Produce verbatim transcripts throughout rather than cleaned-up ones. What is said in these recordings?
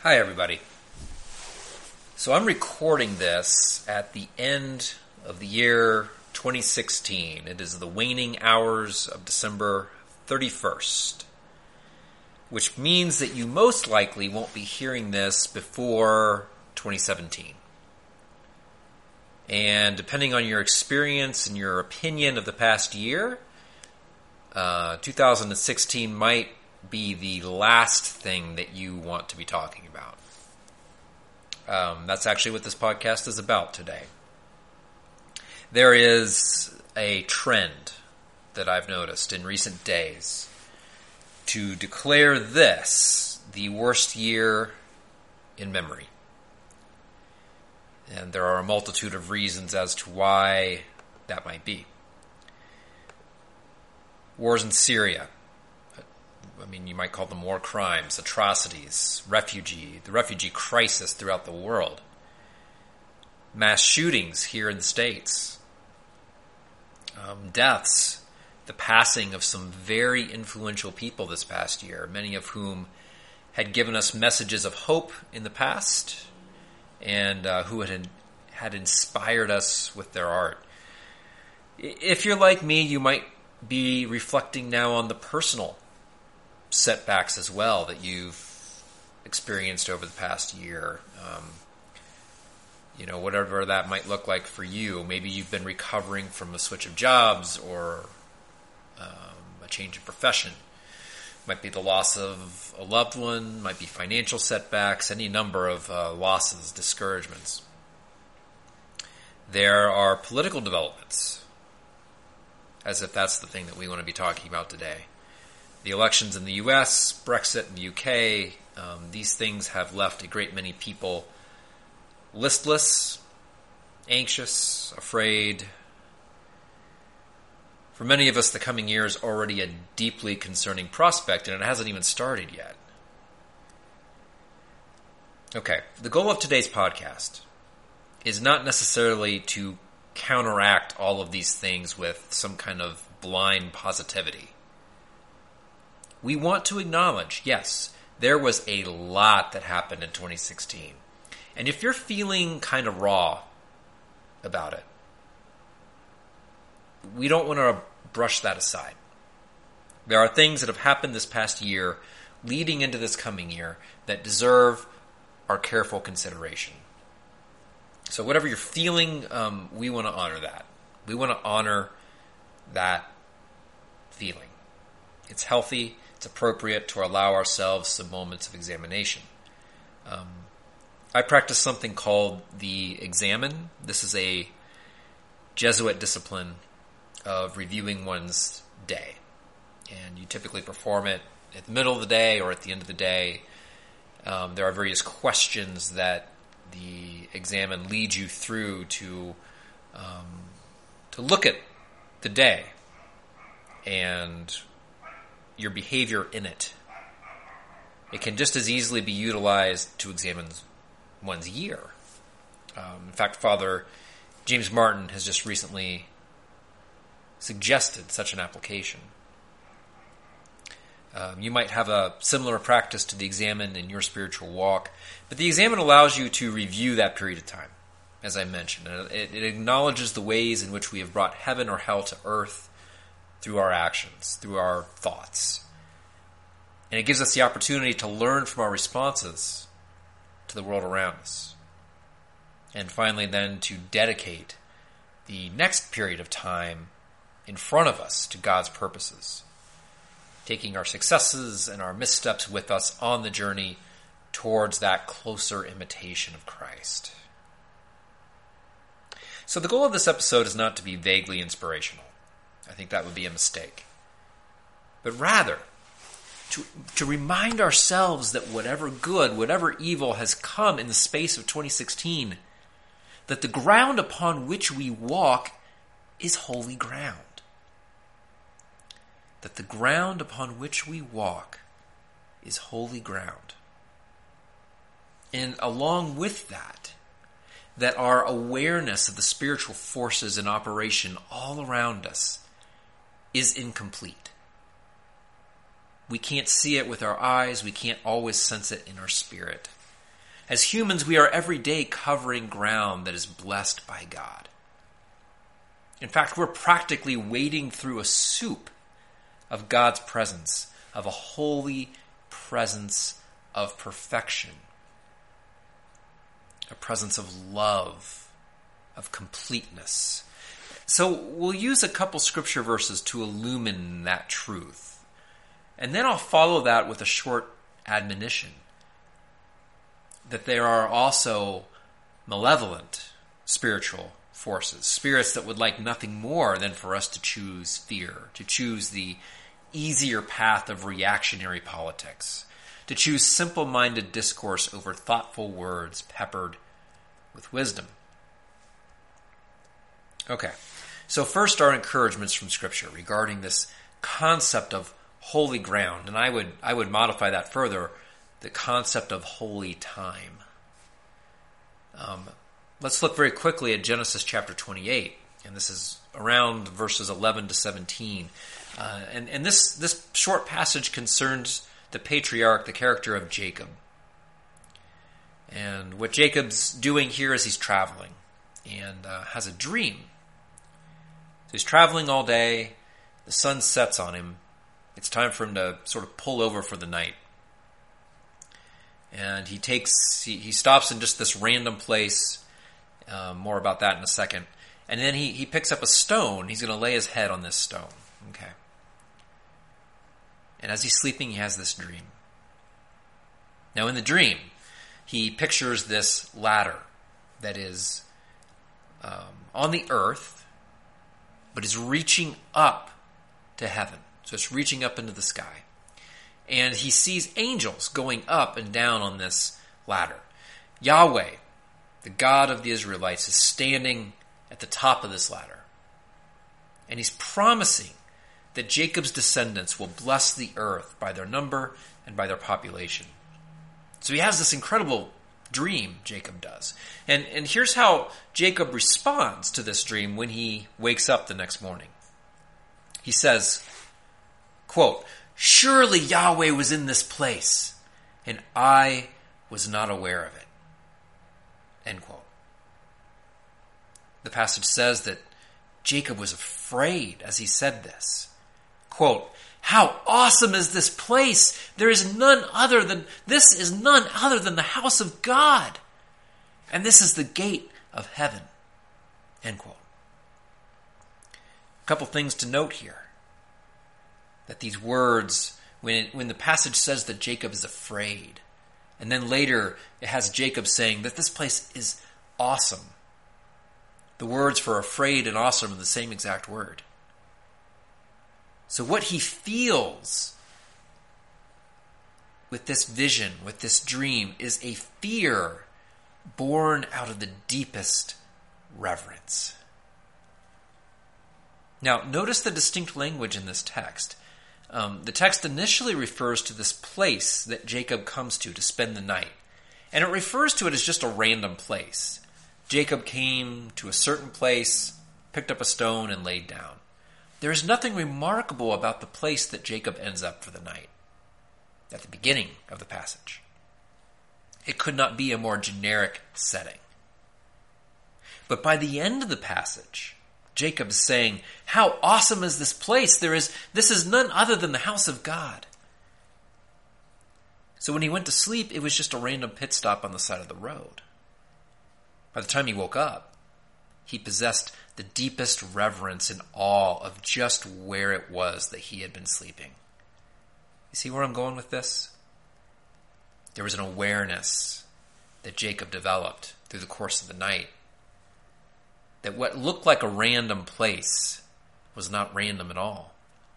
Hi, everybody. So I'm recording this at the end of the year twenty sixteen. It is the waning hours of December thirty-first, which means that you most likely won't be hearing this before twenty seventeen. And depending on your experience and your opinion of the past year, uh, two thousand sixteen might be the last thing that you want to be talking about. Um, that's actually what this podcast is about today. There is a trend that I've noticed in recent days to declare this the worst year in memory. And there are a multitude of reasons as to why that might be. Wars in Syria. I mean, you might call them war crimes, atrocities, refugee, the refugee crisis throughout the world, mass shootings here in the States, um, deaths, the passing of some very influential people this past year, many of whom had given us messages of hope in the past and uh, who had had inspired us with their art. If you're like me, you might be reflecting now on the personal setbacks as well that you've experienced over the past year. Um, you know, whatever that might look like for you. Maybe you've been recovering from a switch of jobs or um, a change of profession. Might be the loss of a loved one, might be financial setbacks, any number of uh, losses, discouragements. There are political developments, as if that's the thing that we want to be talking about today. The elections in the U S, Brexit in the U K, um, these things have left a great many people listless, anxious, afraid. For many of us, the coming year is already a deeply concerning prospect, and it hasn't even started yet. Okay, the goal of today's podcast is not necessarily to counteract all of these things with some kind of blind positivity. We want to acknowledge, yes, there was a lot that happened in twenty sixteen. And if you're feeling kind of raw about it, we don't want to brush that aside. There are things that have happened this past year, leading into this coming year, that deserve our careful consideration. So whatever you're feeling, um, we want to honor that. We want to honor that feeling. It's healthy. It's appropriate to allow ourselves some moments of examination. Um, I practice something called the examen. This is a Jesuit discipline of reviewing one's day. And you typically perform it at the middle of the day or at the end of the day. Um, there are various questions that the examen leads you through to um, to look at the day and your behavior in it. It can just as easily be utilized to examine one's year. Um, in fact, Father James Martin has just recently suggested such an application. Um, you might have a similar practice to the examen in your spiritual walk, but the examen allows you to review that period of time, as I mentioned. It, it acknowledges the ways in which we have brought heaven or hell to earth through our actions, through our thoughts. And it gives us the opportunity to learn from our responses to the world around us. And finally, then, to dedicate the next period of time in front of us to God's purposes, taking our successes and our missteps with us on the journey towards that closer imitation of Christ. So the goal of this episode is not to be vaguely inspirational. I think that would be a mistake. But rather, to, to remind ourselves that whatever good, whatever evil has come in the space of twenty sixteen, that the ground upon which we walk is holy ground. That the ground upon which we walk is holy ground. And along with that, that our awareness of the spiritual forces in operation all around us is incomplete. We can't see it with our eyes. We can't always sense it in our spirit. As humans, we are every day covering ground that is blessed by God. In fact, we're practically wading through a soup of God's presence, of a holy presence of perfection, a presence of love, of completeness. So we'll use a couple scripture verses to illumine that truth. And then I'll follow that with a short admonition that there are also malevolent spiritual forces, spirits that would like nothing more than for us to choose fear, to choose the easier path of reactionary politics, to choose simple-minded discourse over thoughtful words peppered with wisdom. Okay, so first our encouragements from Scripture regarding this concept of holy ground, and I would I would modify that further, the concept of holy time. Um, let's look very quickly at Genesis chapter twenty-eight, and this is around verses eleven to seventeen. Uh, and and this, this short passage concerns the patriarch, the character of Jacob. And what Jacob's doing here is he's traveling and uh, has a dream. So he's traveling all day, the sun sets on him, it's time for him to sort of pull over for the night. And he takes, he, he stops in just this random place. Uh, more about that in a second. And then he, he picks up a stone. He's going to lay his head on this stone. Okay. And as he's sleeping, he has this dream. Now in the dream, he pictures this ladder that is um, on the earth, but is reaching up to heaven. So it's reaching up into the sky. And he sees angels going up and down on this ladder. Yahweh, the God of the Israelites, is standing at the top of this ladder. And he's promising that Jacob's descendants will bless the earth by their number and by their population. So he has this incredible dream, Jacob does. And, and here's how Jacob responds to this dream when he wakes up the next morning. He says, quote, "Surely Yahweh was in this place, and I was not aware of it." End quote. The passage says that Jacob was afraid as he said this. Quote, "How awesome is this place! There is none other than, this is none other than the house of God. And this is the gate of heaven." End quote. A couple things to note here. That these words, when, when the passage says that Jacob is afraid, and then later it has Jacob saying that this place is awesome. The words for afraid and awesome are the same exact word. So what he feels with this vision, with this dream, is a fear born out of the deepest reverence. Now, notice the distinct language in this text. Um, the text initially refers to this place that Jacob comes to to spend the night. And it refers to it as just a random place. Jacob came to a certain place, picked up a stone, and laid down. There is nothing remarkable about the place that Jacob ends up for the night at the beginning of the passage. It could not be a more generic setting. But by the end of the passage, Jacob is saying, "How awesome is this place? There is, this is none other than the house of God." So when he went to sleep, it was just a random pit stop on the side of the road. By the time he woke up, he possessed the deepest reverence and awe of just where it was that he had been sleeping. You see where I'm going with this? There was an awareness that Jacob developed through the course of the night that what looked like a random place was not random at all.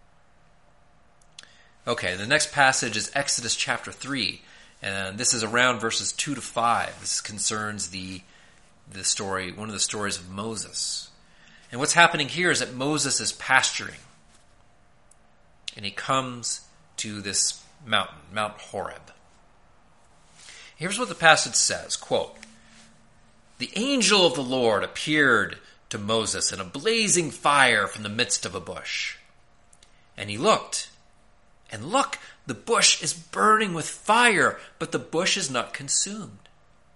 Okay, the next passage is Exodus chapter three, and this is around verses two to five. This concerns the the story, one of the stories of Moses. And what's happening here is that Moses is pasturing, and he comes to this mountain, Mount Horeb. Here's what the passage says, quote, "The angel of the Lord appeared to Moses in a blazing fire from the midst of a bush. And he looked, and look, the bush is burning with fire, but the bush is not consumed.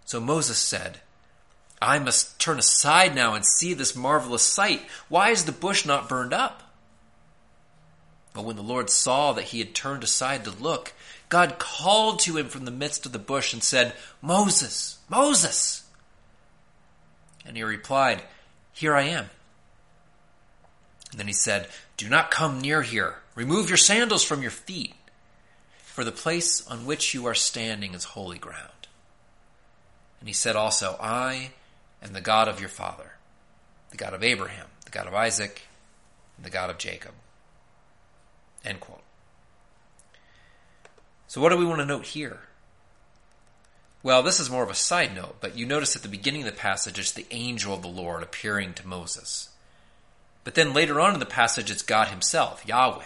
So Moses said, I must turn aside now and see this marvelous sight. Why is the bush not burned up? But when the Lord saw that he had turned aside to look, God called to him from the midst of the bush and said, Moses, Moses. And he replied, Here I am. And then he said, Do not come near here. Remove your sandals from your feet, for the place on which you are standing is holy ground. And he said also, I am the God of your father, the God of Abraham, the God of Isaac, and the God of Jacob. End quote. So what do we want to note here? Well, this is more of a side note, but you notice at the beginning of the passage, it's the angel of the Lord appearing to Moses. But then later on in the passage, it's God himself, Yahweh.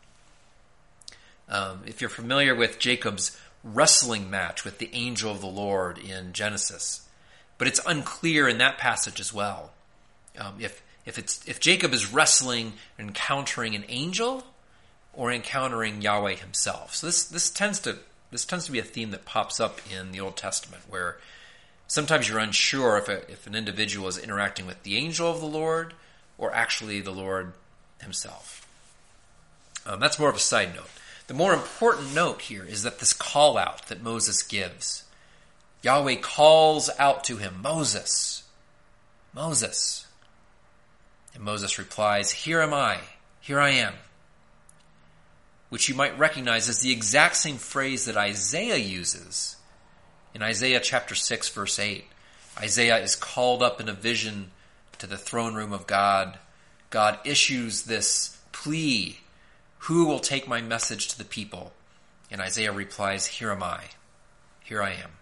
Um, if you're familiar with Jacob's wrestling match with the angel of the Lord in Genesis, but it's unclear in that passage as well. Um, if if it's if Jacob is wrestling, encountering an angel, or encountering Yahweh himself. So this this tends to this tends to be a theme that pops up in the Old Testament, where sometimes you're unsure if a, if an individual is interacting with the angel of the Lord or actually the Lord himself. Um, that's more of a side note. The more important note here is that this call out that Moses gives, Yahweh calls out to him, Moses, Moses. And Moses replies, Here am I, here I am. Which you might recognize as the exact same phrase that Isaiah uses in Isaiah chapter six, verse eight. Isaiah is called up in a vision to the throne room of God. God issues this plea, who will take my message to the people? And Isaiah replies, Here am I, here I am.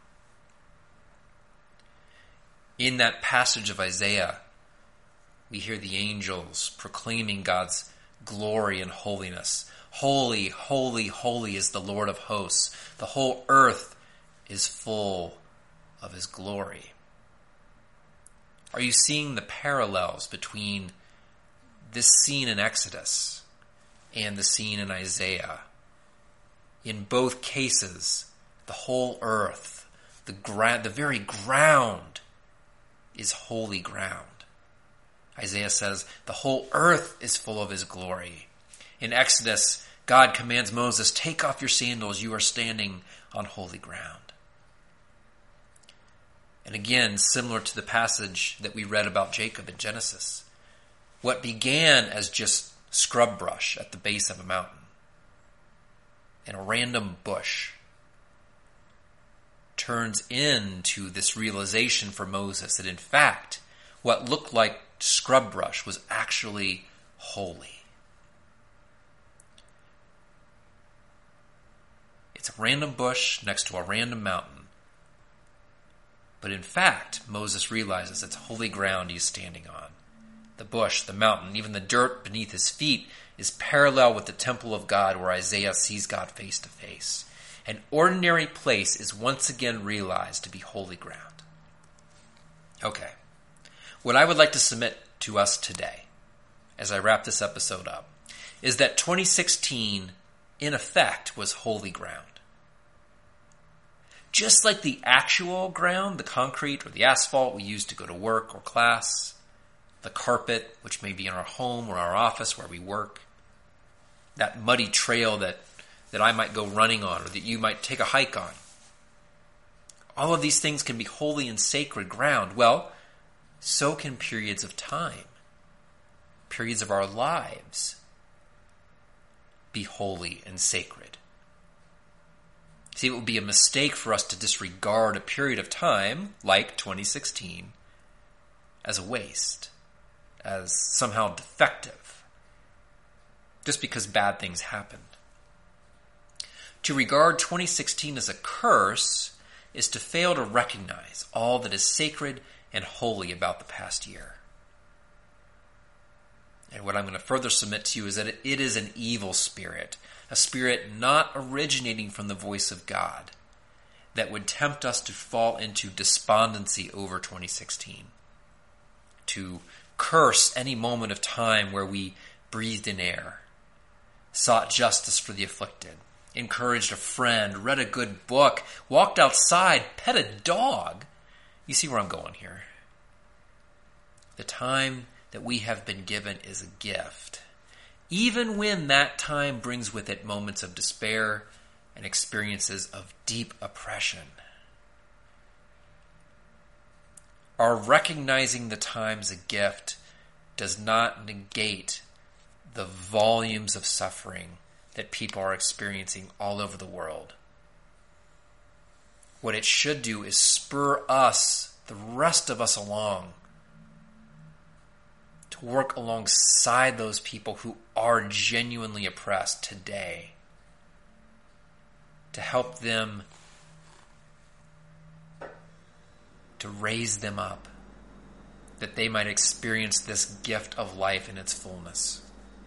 In that passage of Isaiah, we hear the angels proclaiming God's glory and holiness. Holy, holy, holy is the Lord of hosts. The whole earth is full of his glory. Are you seeing the parallels between this scene in Exodus and the scene in Isaiah? In both cases, the whole earth, the gra- the very ground is holy ground. Isaiah says, the whole earth is full of his glory. In Exodus, God commands Moses, take off your sandals, you are standing on holy ground. And again, similar to the passage that we read about Jacob in Genesis, what began as just scrub brush at the base of a mountain and a random bush turns into this realization for Moses that in fact, what looked like scrub brush was actually holy. It's a random bush next to a random mountain. But in fact, Moses realizes it's holy ground he's standing on. The bush, the mountain, even the dirt beneath his feet is parallel with the temple of God where Isaiah sees God face to face. An ordinary place is once again realized to be holy ground. Okay. What I would like to submit to us today, as I wrap this episode up, is that twenty sixteen, in effect, was holy ground. Just like the actual ground, the concrete or the asphalt we use to go to work or class, the carpet, which may be in our home or our office where we work, that muddy trail that, that I might go running on or that you might take a hike on. All of these things can be holy and sacred ground. Well, so can periods of time, periods of our lives be holy and sacred. See, it would be a mistake for us to disregard a period of time, like twenty sixteen, as a waste, as somehow defective, just because bad things happened. To regard twenty sixteen as a curse is to fail to recognize all that is sacred and holy about the past year. And what I'm going to further submit to you is that it is an evil spirit, a spirit not originating from the voice of God, that would tempt us to fall into despondency over twenty sixteen, to curse any moment of time where we breathed in air, sought justice for the afflicted, encouraged a friend, read a good book, walked outside, pet a dog, You see where I'm going here. The time that we have been given is a gift, even when that time brings with it moments of despair and experiences of deep oppression. Our recognizing the time's a gift does not negate the volumes of suffering that people are experiencing all over the world. What it should do is spur us, the rest of us, along to work alongside those people who are genuinely oppressed today, to help them, to raise them up, that they might experience this gift of life in its fullness.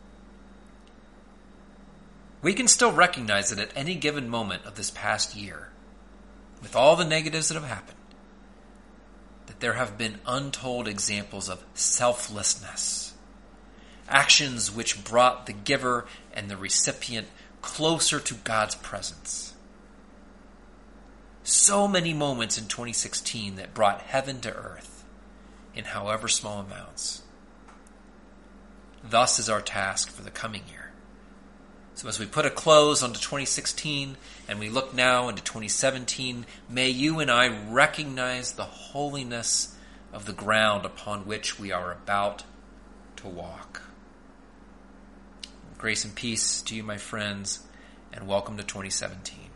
We can still recognize that at any given moment of this past year, with all the negatives that have happened, that there have been untold examples of selflessness, actions which brought the giver and the recipient closer to God's presence. So many moments in twenty sixteen that brought heaven to earth in however small amounts. Thus is our task for the coming year. So as we put a close onto twenty sixteen and we look now into twenty seventeen, may you and I recognize the holiness of the ground upon which we are about to walk. Grace and peace to you, my friends, and welcome to twenty seventeen.